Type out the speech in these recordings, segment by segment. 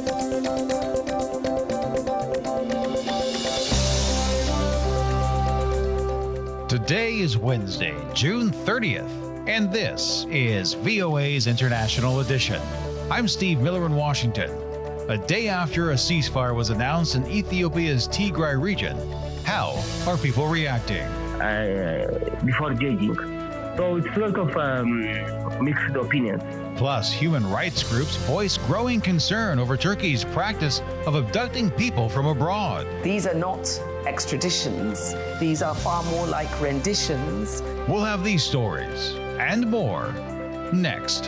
Today is Wednesday, June 30th, and this is VOA's International Edition. I'm Steve Miller in Washington. A day after a ceasefire was announced in Ethiopia's Tigray region, how are people reacting? Before judging. So it's a lot of mixed opinions. Plus, human rights groups voice growing concern over Turkey's practice of abducting people from abroad. These are not extraditions. These are far more like renditions. We'll have these stories and more next.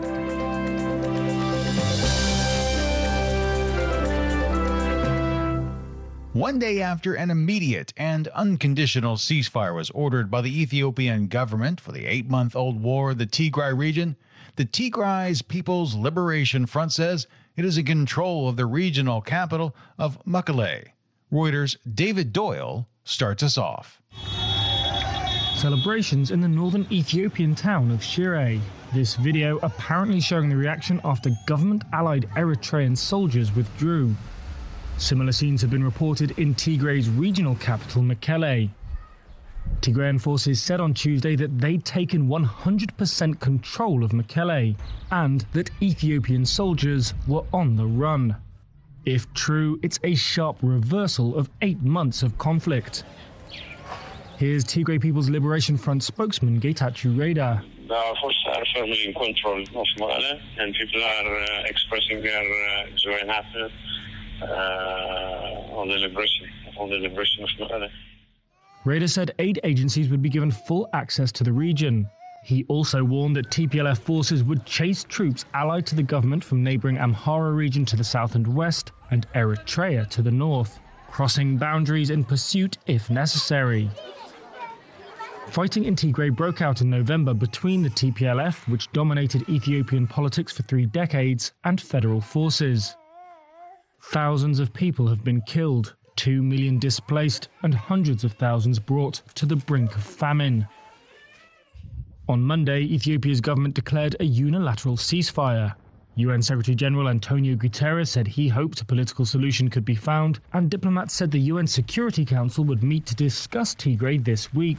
One day after an immediate and unconditional ceasefire was ordered by the Ethiopian government for the 8-month-old war in the Tigray region, the Tigray's People's Liberation Front says it is in control of the regional capital of Mekelle. Reuters' David Doyle starts us off. Celebrations in the northern Ethiopian town of Shire. This video apparently showing the reaction after government-allied Eritrean soldiers withdrew. Similar scenes have been reported in Tigray's regional capital, Mekelle. Tigrayan forces said on Tuesday that they'd taken 100% control of Mekelle and that Ethiopian soldiers were on the run. If true, it's a sharp reversal of 8 months of conflict. Here's Tigray People's Liberation Front spokesman Getachew Reda. The forces are firmly in control of Mekelle, and people are expressing their joy and happiness on the liberation of Mekelle. Reda said aid agencies would be given full access to the region. He also warned that TPLF forces would chase troops allied to the government from neighbouring Amhara region to the south and west, and Eritrea to the north, crossing boundaries in pursuit if necessary. Fighting in Tigray broke out in November between the TPLF, which dominated Ethiopian politics for 3 decades, and federal forces. Thousands of people have been killed, 2 million displaced, and hundreds of thousands brought to the brink of famine. On Monday, Ethiopia's government declared a unilateral ceasefire. UN Secretary-General Antonio Guterres said he hoped a political solution could be found, and diplomats said the UN Security Council would meet to discuss Tigray this week.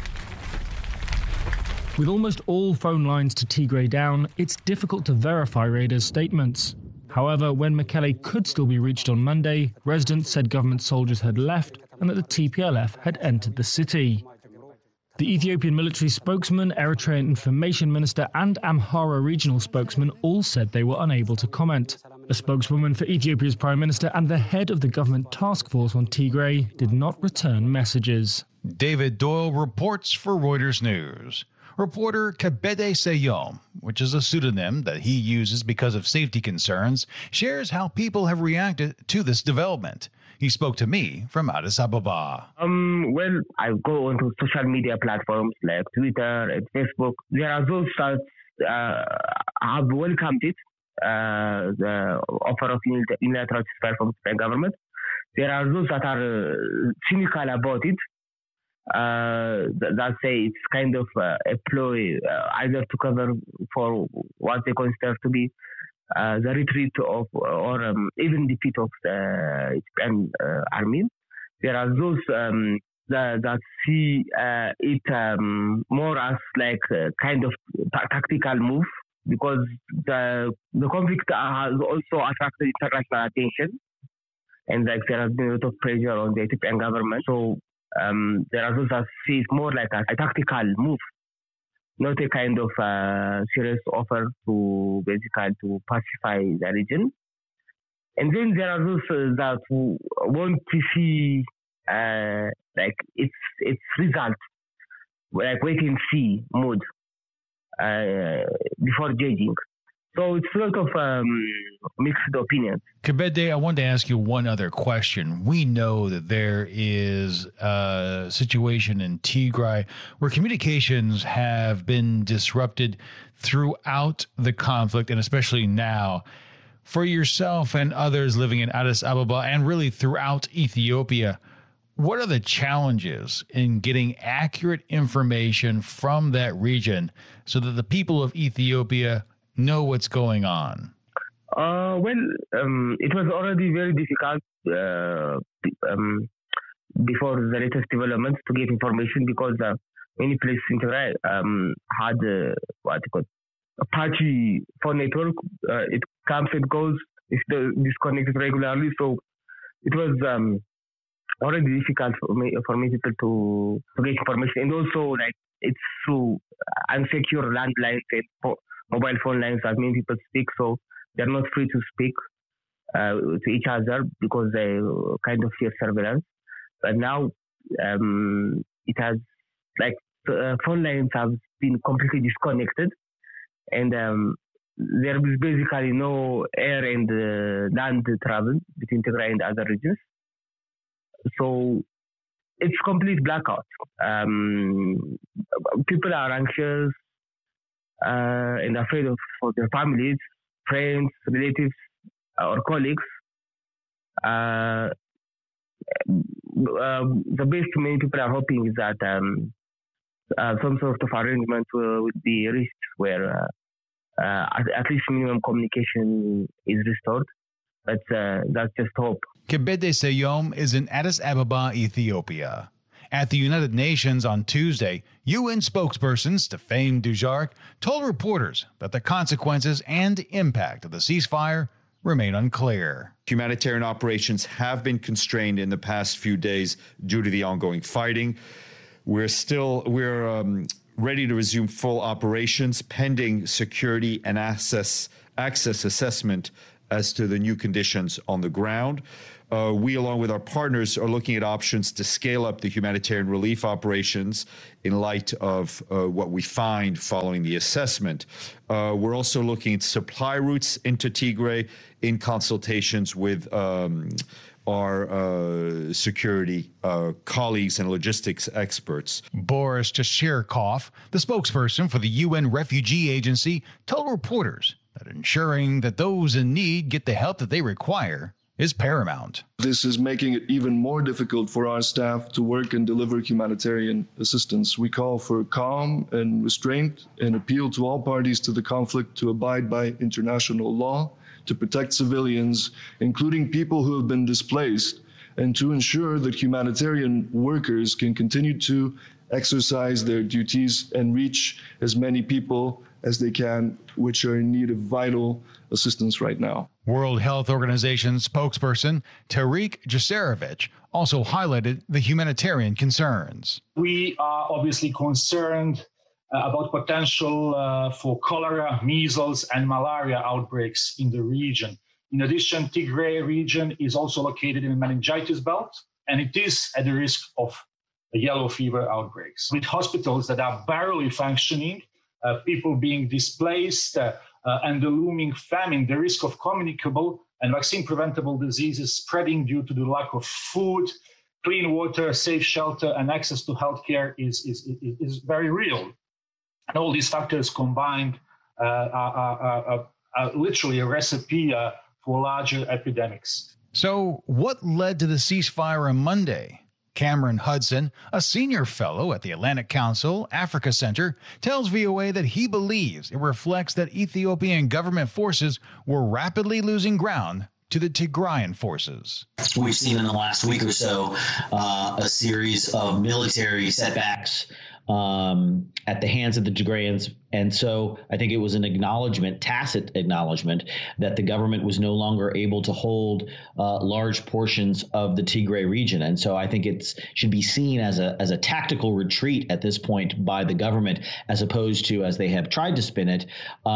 With almost all phone lines to Tigray down, it's difficult to verify Reda's statements. However, when Mekelle could still be reached on Monday, residents said government soldiers had left and that the TPLF had entered the city. The Ethiopian military spokesman, Eritrean information minister and Amhara regional spokesman all said they were unable to comment. A spokeswoman for Ethiopia's prime minister and the head of the government task force on Tigray did not return messages. David Doyle reports for Reuters News. Reporter Kebede Seyom, which is a pseudonym that he uses because of safety concerns, shares how people have reacted to this development. He spoke to me from Addis Ababa. Well, I go onto social media platforms like Twitter and Facebook. There are those that have welcomed it, the offer of unilateral ceasefire from the government. There are those that are cynical about it. That say it's kind of a ploy, either to cover for what they consider to be the retreat of or even defeat of the army. There are those that see it more as like a kind of tactical move, because the conflict has also attracted international attention, and like there has been a lot of pressure on the Ethiopian government. So there are those that see it more like a tactical move, not a kind of serious offer to basically to pacify the region. And then there are those that want to see like its result, like wait and see mode before judging. So it's a lot of mixed opinions. Kebede, I wanted to ask you one other question. We know that there is a situation in Tigray where communications have been disrupted throughout the conflict, and especially now. For yourself and others living in Addis Ababa and really throughout Ethiopia, what are the challenges in getting accurate information from that region so that the people of Ethiopia know what's going on? It was already very difficult before the latest developments to get information because many places in Tigray had what you call a patchy phone network. It comes and goes. It's disconnected regularly, so it was already difficult for many people to get information, and also like it's through unsecure landlines and mobile phone lines that many people speak, so they're not free to speak to each other because they kind of fear surveillance. But now it has like phone lines have been completely disconnected, and there is basically no air and land travel between Tigray and other regions. So it's complete blackout. People are anxious and afraid for their families, friends, relatives, or colleagues. The best many people are hoping is that some sort of arrangement would be reached where at least minimum communication is restored. But that's just hope. Kebede Seyom is in Addis Ababa, Ethiopia. At the United Nations on Tuesday, UN spokesperson Stéphane Dujarric told reporters that the consequences and impact of the ceasefire remain unclear. Humanitarian operations have been constrained in the past few days due to the ongoing fighting. We're ready to resume full operations pending security and access assessment as to the new conditions on the ground. We, along with our partners, are looking at options to scale up the humanitarian relief operations in light of what we find following the assessment. We're also looking at supply routes into Tigray in consultations with our security colleagues and logistics experts. Boris Tashirkov, the spokesperson for the UN Refugee Agency, told reporters that ensuring that those in need get the help that they require is paramount. This is making it even more difficult for our staff to work and deliver humanitarian assistance. We call for calm and restraint and appeal to all parties to the conflict to abide by international law, to protect civilians, including people who have been displaced, and to ensure that humanitarian workers can continue to exercise their duties and reach as many people as they can, which are in need of vital assistance right now. World Health Organization spokesperson Tariq Jasarevic also highlighted the humanitarian concerns. We are obviously concerned about potential for cholera, measles, and malaria outbreaks in the region. In addition, Tigray region is also located in a meningitis belt, and it is at the risk of yellow fever outbreaks. With hospitals that are barely functioning, people being displaced, and the looming famine, the risk of communicable and vaccine-preventable diseases spreading due to the lack of food, clean water, safe shelter, and access to healthcare is very real. And all these factors combined are literally a recipe for larger epidemics. So what led to the ceasefire on Monday? Cameron Hudson, a senior fellow at the Atlantic Council Africa Center, tells VOA that he believes it reflects that Ethiopian government forces were rapidly losing ground to the Tigrayan forces. We've seen in the last week or so a series of military setbacks at the hands of the Tigrayans. And so I think it was an acknowledgement, tacit acknowledgement, that the government was no longer able to hold large portions of the Tigray region. And so I think it should be seen as a tactical retreat at this point by the government, as opposed to, as they have tried to spin it,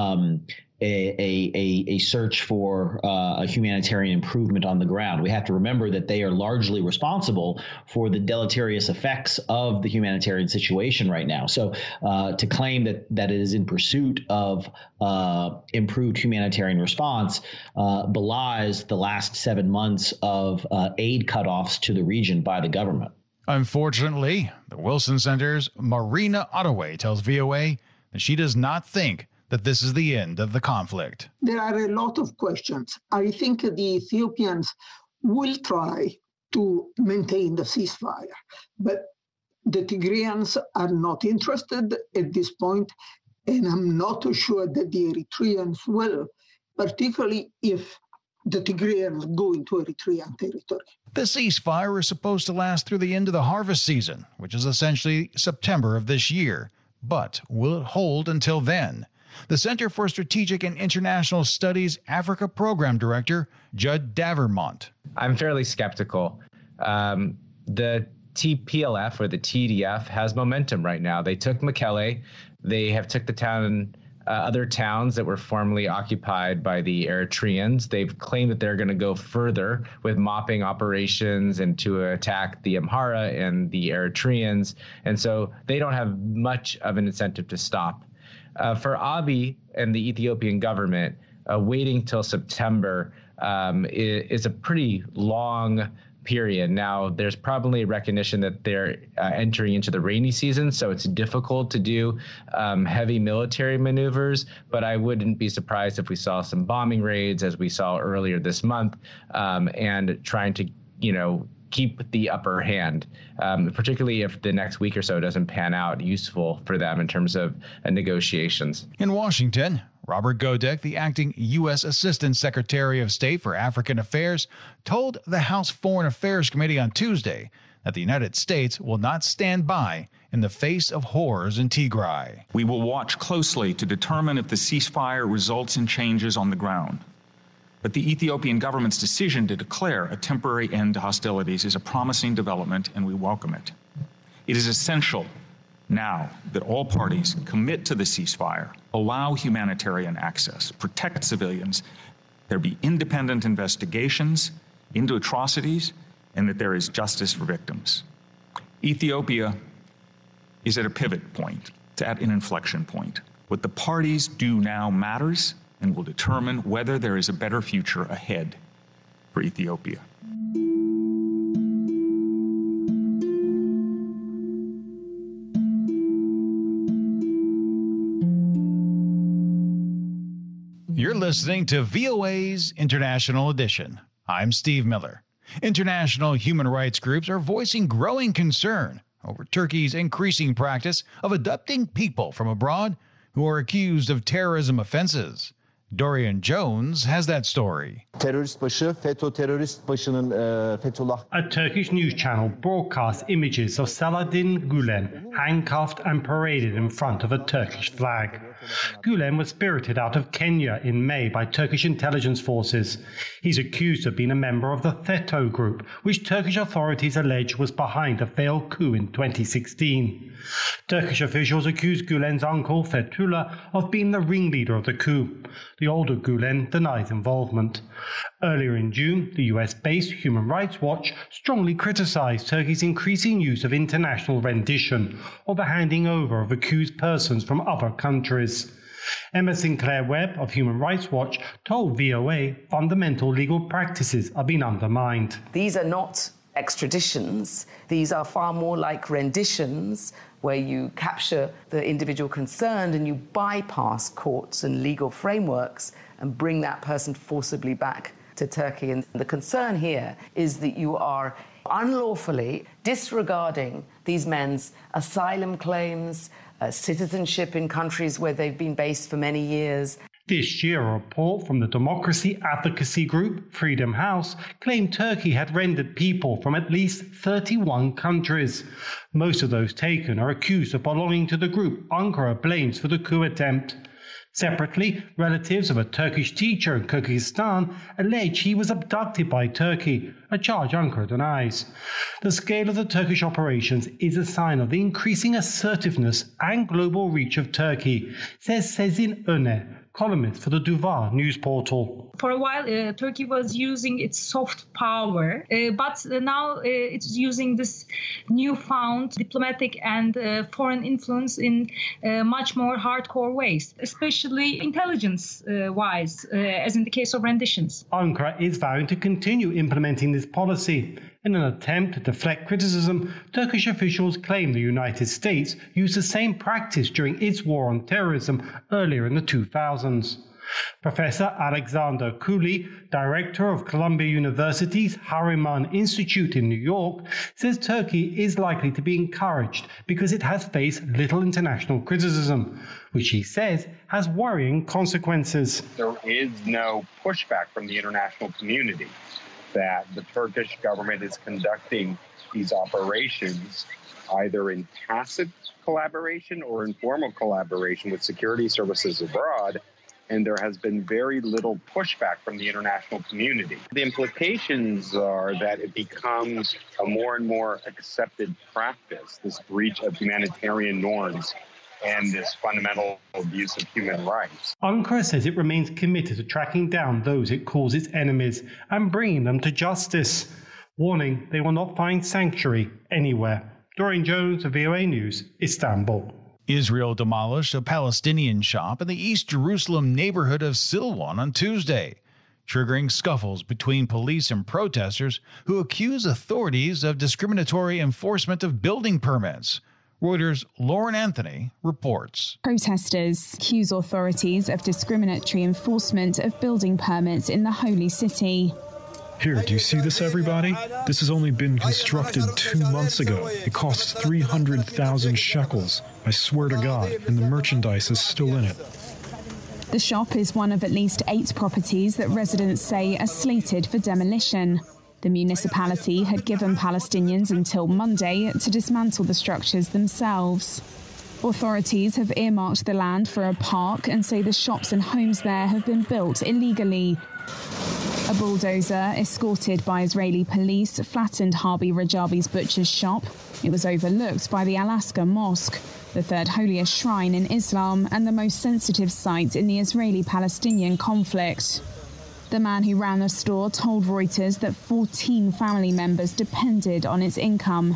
a search for a humanitarian improvement on the ground. We have to remember that they are largely responsible for the deleterious effects of the humanitarian situation right now. So to claim that it is in pursuit of improved humanitarian response belies the last 7 months of aid cutoffs to the region by the government. Unfortunately, the Wilson Center's Marina Ottaway tells VOA that she does not think that this is the end of the conflict. There are a lot of questions. I think the Ethiopians will try to maintain the ceasefire, but the Tigrayans are not interested at this point, and I'm not sure that the Eritreans will. particularly if the Tigrayans go into Eritrean territory. The ceasefire is supposed to last through the end of the harvest season, which is essentially September of this year. But will it hold until then? The Center for Strategic and International Studies Africa Program Director, Judd Davermont. I'm fairly skeptical. The TPLF or the TDF has momentum right now. They took Mekelle. They have took the town, other towns that were formerly occupied by the Eritreans. They've claimed that they're going to go further with mopping operations and to attack the Amhara and the Eritreans. And so they don't have much of an incentive to stop. For Abiy and the Ethiopian government, waiting till September is a pretty long period. Now, there's probably recognition that they're entering into the rainy season, so it's difficult to do heavy military maneuvers, but I wouldn't be surprised if we saw some bombing raids as we saw earlier this month, and trying to, keep the upper hand, particularly if the next week or so doesn't pan out useful for them in terms of negotiations. In Washington, Robert Godek, the acting U.S. Assistant Secretary of State for African Affairs, told the House Foreign Affairs Committee on Tuesday that the United States will not stand by in the face of horrors in Tigray. We will watch closely to determine if the ceasefire results in changes on the ground. But the Ethiopian government's decision to declare a temporary end to hostilities is a promising development, and we welcome it. It is essential now that all parties commit to the ceasefire, allow humanitarian access, protect civilians, there be independent investigations into atrocities, and that there is justice for victims. Ethiopia is at a pivot point, it's at an inflection point. What the parties do now matters and will determine whether there is a better future ahead for Ethiopia. You're listening to VOA's International Edition. I'm Steve Miller. International human rights groups are voicing growing concern over Turkey's increasing practice of abducting people from abroad who are accused of terrorism offenses. Dorian Jones has that story. A Turkish news channel broadcast images of Saladin Gülen handcuffed and paraded in front of a Turkish flag. Gülen was spirited out of Kenya in May by Turkish intelligence forces. He's accused of being a member of the FETÖ group, which Turkish authorities allege was behind a failed coup in 2016. Turkish officials accuse Gülen's uncle, Fethullah, of being the ringleader of the coup. The older Gülen denies involvement. Earlier in June, the US-based Human Rights Watch strongly criticized Turkey's increasing use of international rendition, or the handing over of accused persons from other countries. Emma Sinclair Webb of Human Rights Watch told VOA fundamental legal practices are being undermined. These are not extraditions. These are far more like renditions, where you capture the individual concerned and you bypass courts and legal frameworks and bring that person forcibly back to Turkey. And the concern here is that you are unlawfully disregarding these men's asylum claims, citizenship in countries where they've been based for many years. This year, a report from the democracy advocacy group Freedom House claimed Turkey had rendered people from at least 31 countries. Most of those taken are accused of belonging to the group Ankara blames for the coup attempt. Separately, relatives of a Turkish teacher in Kyrgyzstan allege he was abducted by Turkey, a charge Ankara denies. The scale of the Turkish operations is a sign of the increasing assertiveness and global reach of Turkey, says Sezin Öner, columnist for the Duvar news portal. For a while, Turkey was using its soft power, but now it's using this newfound diplomatic and foreign influence in much more hardcore ways, especially intelligence-wise, as in the case of renditions. Ankara is vowing to continue implementing this policy. In an attempt to deflect criticism, Turkish officials claim the United States used the same practice during its war on terrorism earlier in the 2000s. Professor Alexander Cooley, director of Columbia University's Harriman Institute in New York, says Turkey is likely to be encouraged because it has faced little international criticism. which he says has worrying consequences. There is no pushback from the international community that the Turkish government is conducting these operations either in tacit collaboration or informal collaboration with security services abroad, and there has been very little pushback from the international community. The implications are that it becomes a more and more accepted practice, this breach of humanitarian norms and this fundamental abuse of human rights. Ankara says it remains committed to tracking down those it calls its enemies and bringing them to justice, warning they will not find sanctuary anywhere. Dorian Jones of VOA News, Istanbul. Israel demolished a Palestinian shop in the East Jerusalem neighborhood of Silwan on Tuesday, triggering scuffles between police and protesters who accuse authorities of discriminatory enforcement of building permits. Reuters' Lauren Anthony reports. Protesters accuse authorities of discriminatory enforcement of building permits in the holy city. Here, do you see this, everybody? This has only been constructed 2 months ago. It costs 300,000 shekels. I swear to God, and the merchandise is still in it. The shop is one of at least 8 properties that residents say are slated for demolition. The municipality had given Palestinians until Monday to dismantle the structures themselves. Authorities have earmarked the land for a park and say the shops and homes there have been built illegally. A bulldozer, escorted by Israeli police, flattened Harbi Rajabi's butcher's shop. It was overlooked by the Al-Aqsa Mosque, the third holiest shrine in Islam and the most sensitive site in the Israeli-Palestinian conflict. The man who ran the store told Reuters that 14 family members depended on its income.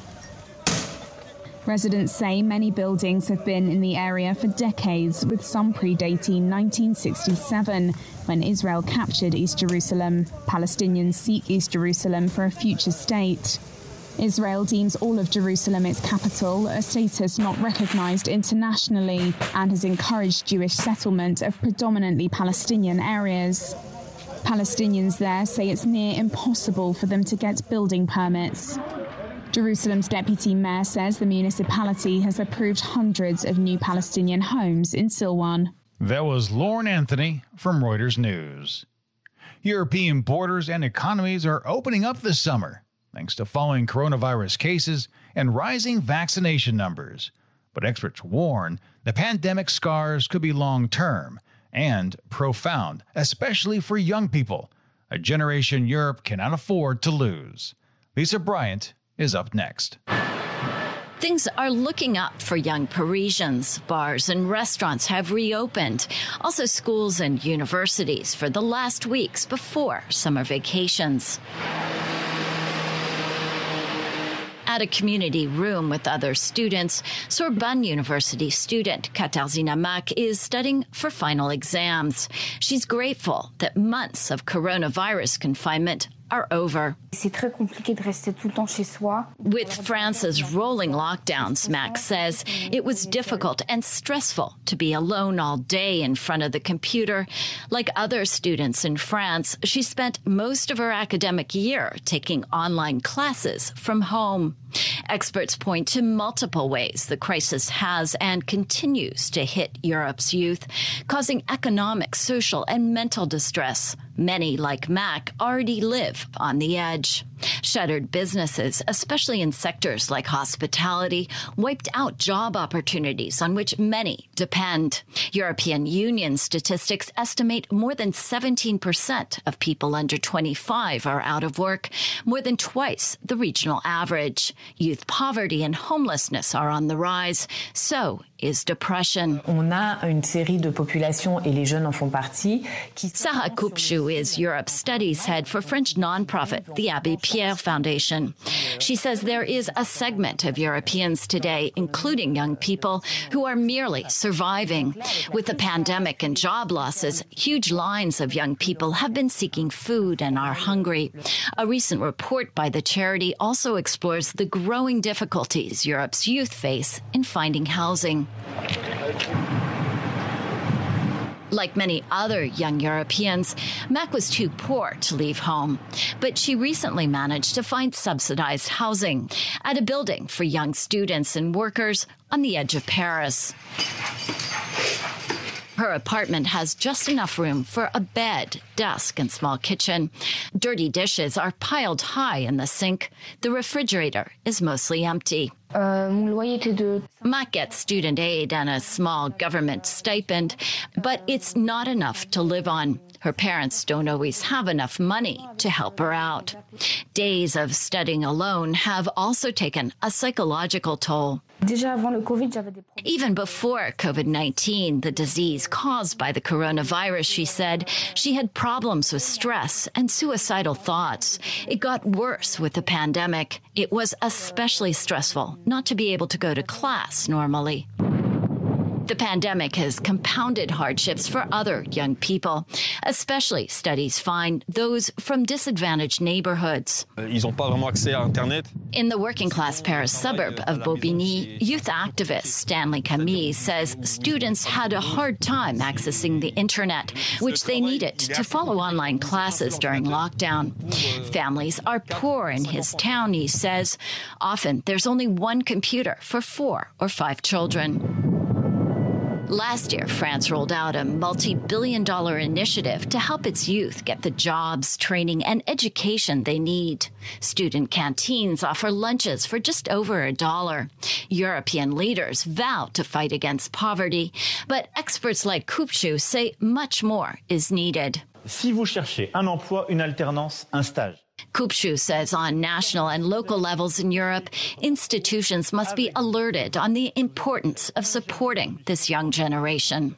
Residents say many buildings have been in the area for decades, with some predating 1967, when Israel captured East Jerusalem. Palestinians seek East Jerusalem for a future state. Israel deems all of Jerusalem its capital, a status not recognized internationally, and has encouraged Jewish settlement of predominantly Palestinian areas. Palestinians there say it's near impossible for them to get building permits. Jerusalem's deputy mayor says the municipality has approved hundreds of new Palestinian homes in Silwan. That was Lauren Anthony from Reuters News. European borders and economies are opening up this summer, thanks to falling coronavirus cases and rising vaccination numbers. But experts warn the pandemic scars could be long-term and profound, especially for young people, a generation Europe cannot afford to lose. Lisa Bryant is up next. Things are looking up for young Parisians. Bars and restaurants have reopened. Also, schools and universities for the last weeks before summer vacations. At a community room with other students, Sorbonne University student Katarzyna Mak is studying for final exams. She's grateful that months of coronavirus confinement are over. With France's rolling lockdowns, Max says, it was difficult and stressful to be alone all day in front of the computer. Like other students in France, she spent most of her academic year taking online classes from home. Experts point to multiple ways the crisis has and continues to hit Europe's youth, causing economic, social, and mental distress. Many, like Mac, already live on the edge. Shuttered businesses, especially in sectors like hospitality, wiped out job opportunities on which many depend. European Union statistics estimate more than 17% of people under 25 are out of work, more than twice the regional average. Youth poverty and homelessness are on the rise. So is depression. Sarah Kupchu is Europe Studies head for French nonprofit, the Abbé Pierre Foundation. She says there is a segment of Europeans today, including young people, who are merely surviving. With the pandemic and job losses, huge lines of young people have been seeking food and are hungry. A recent report by the charity also explores the growing difficulties Europe's youth face in finding housing. Like many other young Europeans, Mac was too poor to leave home, but she recently managed to find subsidized housing at a building for young students and workers on the edge of Paris. Her apartment has just enough room for a bed, desk, and small kitchen. Dirty dishes are piled high in the sink. The refrigerator is mostly empty. Mac gets student aid and a small government stipend, but it's not enough to live on. Her parents don't always have enough money to help her out. Days of studying alone have also taken a psychological toll. Even before COVID-19, the disease caused by the coronavirus, she said, she had problems with stress and suicidal thoughts. It got worse with the pandemic. It was especially stressful not to be able to go to class normally. The pandemic has compounded hardships for other young people, especially, studies find, those from disadvantaged neighborhoods. Ils n'ont pas vraiment accès à Internet. In the working-class Paris suburb of Bobigny, youth activist Stanley Camille says students had a hard time accessing the internet, which they needed to follow online classes during lockdown. Families are poor in his town, he says. Often, there's only one computer for 4 or 5 children. Last year, France rolled out a multi-billion-dollar initiative to help its youth get the jobs, training, and education they need. Student canteens offer lunches for just over $1. European leaders vow to fight against poverty, but experts like Kupchu say much more is needed. Si vous cherchez un emploi, une alternance, un stage. Kupchu says on national and local levels in Europe, institutions must be alerted on the importance of supporting this young generation.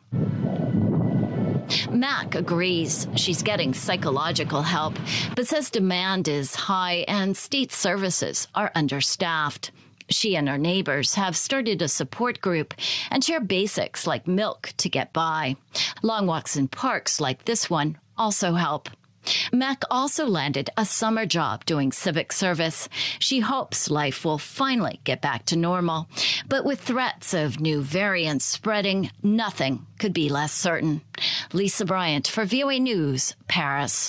Mac agrees she's getting psychological help, but says demand is high and state services are understaffed. She and her neighbors have started a support group and share basics like milk to get by. Long walks in parks like this one also help. Mac also landed a summer job doing civic service. She hopes life will finally get back to normal. But with threats of new variants spreading, nothing could be less certain. Lisa Bryant for VOA News, Paris.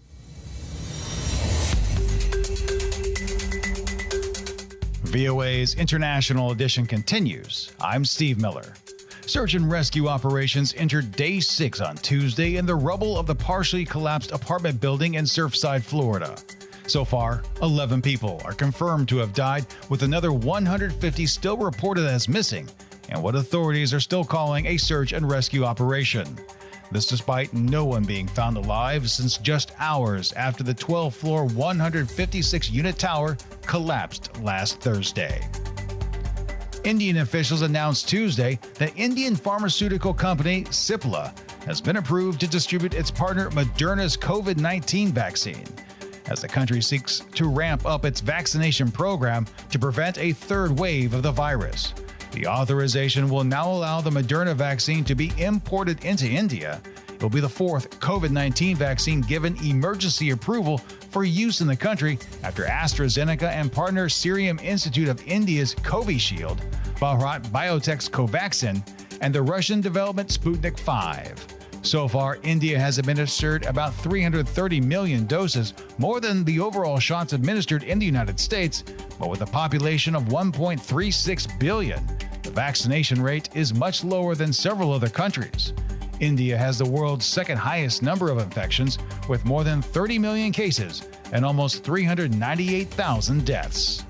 VOA's International Edition continues. I'm Steve Miller. Search and rescue operations entered day 6 on Tuesday in the rubble of the partially collapsed apartment building in Surfside, Florida. So far, 11 people are confirmed to have died, with another 150 still reported as missing, and what authorities are still calling a search and rescue operation. This despite no one being found alive since just hours after the 12-floor, 156-unit tower collapsed last Thursday. Indian officials announced Tuesday that Indian pharmaceutical company Cipla has been approved to distribute its partner Moderna's COVID-19 vaccine, as the country seeks to ramp up its vaccination program to prevent a third wave of the virus. The authorization will now allow the Moderna vaccine to be imported into India. It will be the 4th COVID-19 vaccine given emergency approval for use in the country after AstraZeneca and partner Serum Institute of India's Covishield, Bharat Biotech's Covaxin, and the Russian development Sputnik V. So far, India has administered about 330 million doses, more than the overall shots administered in the United States, but with a population of 1.36 billion, the vaccination rate is much lower than several other countries. India has the world's second highest number of infections, with more than 30 million cases and almost 398,000 deaths.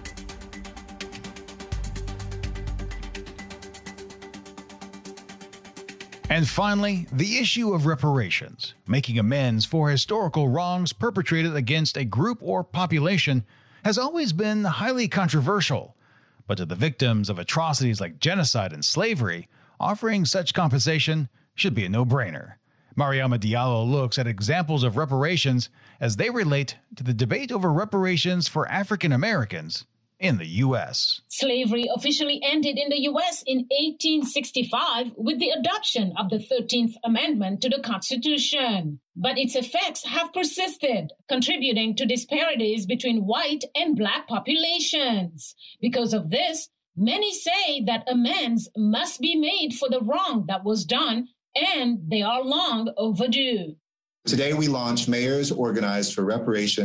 And finally, the issue of reparations, making amends for historical wrongs perpetrated against a group or population, has always been highly controversial. But to the victims of atrocities like genocide and slavery, offering such compensation should be a no-brainer. Mariama Diallo looks at examples of reparations as they relate to the debate over reparations for African Americans in the U.S. Slavery officially ended in the U.S. in 1865 with the adoption of the 13th Amendment to the Constitution. But its effects have persisted, contributing to disparities between white and black populations. Because of this, many say that amends must be made for the wrong that was done, and they are long overdue. Today, we launched Mayors Organized for Reparations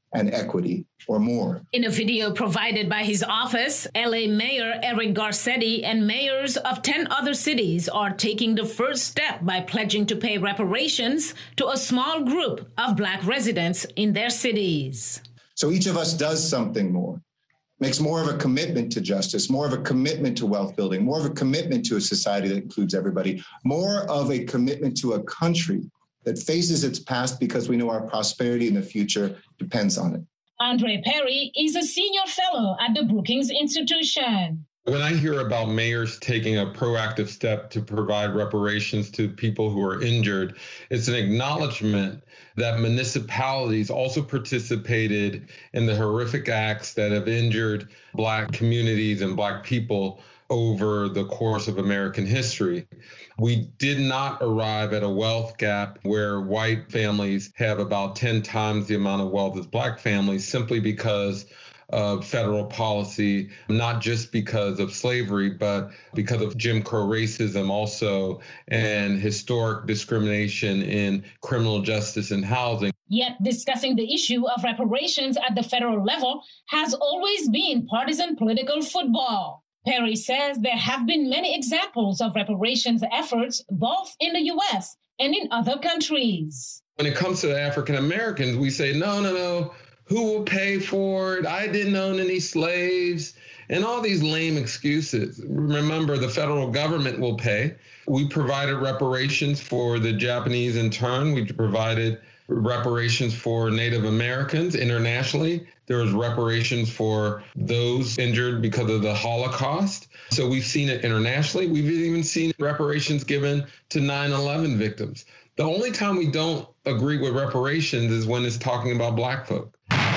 and equity, or more. In a video provided by his office, LA Mayor Eric Garcetti and mayors of 10 other cities are taking the first step by pledging to pay reparations to a small group of Black residents in their cities. So each of us does something more, makes more of a commitment to justice, more of a commitment to wealth building, more of a commitment to a society that includes everybody, more of a commitment to a country that faces its past because we know our prosperity in the future depends on it. Andre Perry is a senior fellow at the Brookings Institution. When I hear about mayors taking a proactive step to provide reparations to people who are injured, it's an acknowledgement that municipalities also participated in the horrific acts that have injured Black communities and Black people over the course of American history. We did not arrive at a wealth gap where white families have about 10 times the amount of wealth as Black families simply because of federal policy, not just because of slavery, but because of Jim Crow racism also, and historic discrimination in criminal justice and housing. Yet discussing the issue of reparations at the federal level has always been partisan political football. Perry says there have been many examples of reparations efforts both in the U.S. and in other countries. When it comes to the African Americans, we say, no, who will pay for it? I didn't own any slaves, and all these lame excuses. Remember, the federal government will pay. We provided reparations for the Japanese intern. We provided reparations for Native Americans internationally. There was reparations for those injured because of the Holocaust. So we've seen it internationally. We've even seen reparations given to 9/11 victims. The only time we don't agree with reparations is when it's talking about Black folk.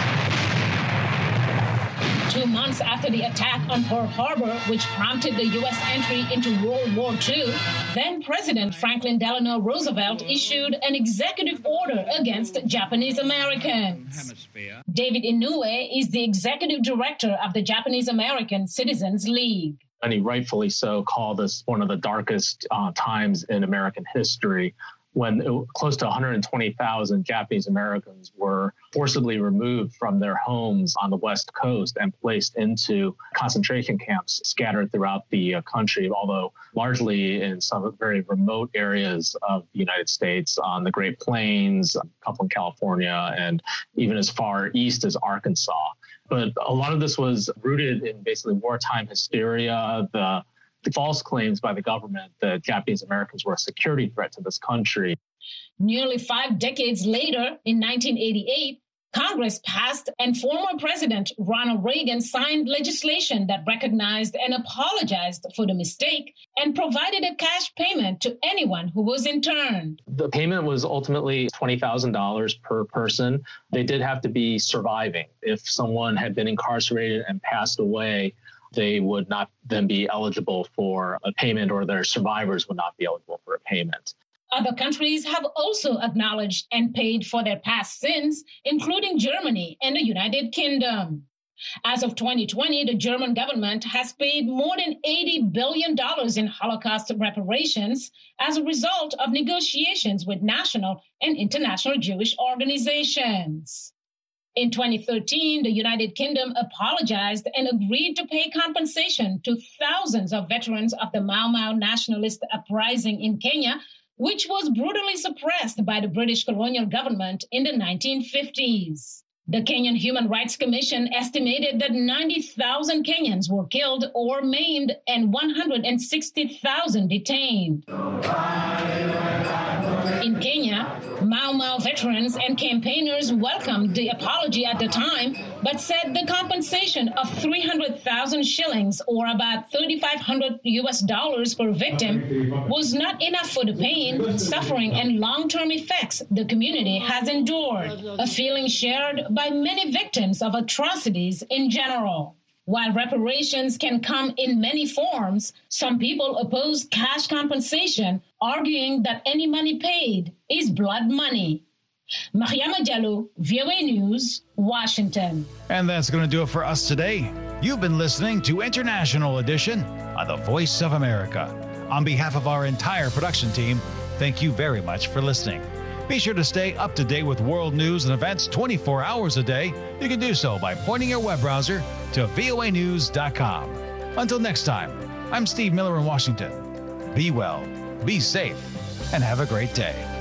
2 months after the attack on Pearl Harbor, which prompted the U.S. entry into World War II, then President Franklin Delano Roosevelt issued an executive order against Japanese Americans. David Inoue is the executive director of the Japanese American Citizens League. And he rightfully so called this one of the darkest times in American history, when close to 120,000 Japanese Americans were forcibly removed from their homes on the West Coast and placed into concentration camps scattered throughout the country, although largely in some very remote areas of the United States, on the Great Plains, a couple in California, and even as far east as Arkansas. But a lot of this was rooted in basically wartime hysteria, the false claims by the government that Japanese Americans were a security threat to this country. Nearly 5 decades later, in 1988, Congress passed and former President Ronald Reagan signed legislation that recognized and apologized for the mistake and provided a cash payment to anyone who was interned. The payment was ultimately $20,000 per person. They did have to be surviving. If someone had been incarcerated and passed away, they would not then be eligible for a payment, or their survivors would not be eligible for a payment. Other countries have also acknowledged and paid for their past sins, including Germany and the United Kingdom. As of 2020, the German government has paid more than $80 billion in Holocaust reparations as a result of negotiations with national and international Jewish organizations. In 2013, the United Kingdom apologized and agreed to pay compensation to thousands of veterans of the Mau Mau nationalist uprising in Kenya, which was brutally suppressed by the British colonial government in the 1950s. The Kenyan Human Rights Commission estimated that 90,000 Kenyans were killed or maimed and 160,000 detained. In Kenya, Mau Mau veterans and campaigners welcomed the apology at the time, but said the compensation of 300,000 shillings, or about $3,500 per victim, was not enough for the pain, suffering, and long-term effects the community has endured, a feeling shared by many victims of atrocities in general. While reparations can come in many forms, some people oppose cash compensation, arguing that any money paid is blood money. Mariama Diallo, VOA News, Washington. And that's going to do it for us today. You've been listening to International Edition on the Voice of America. On behalf of our entire production team, thank you very much for listening. Be sure to stay up to date with world news and events 24 hours a day. You can do so by pointing your web browser to voanews.com. Until next time, I'm Steve Miller in Washington. Be well, be safe, and have a great day.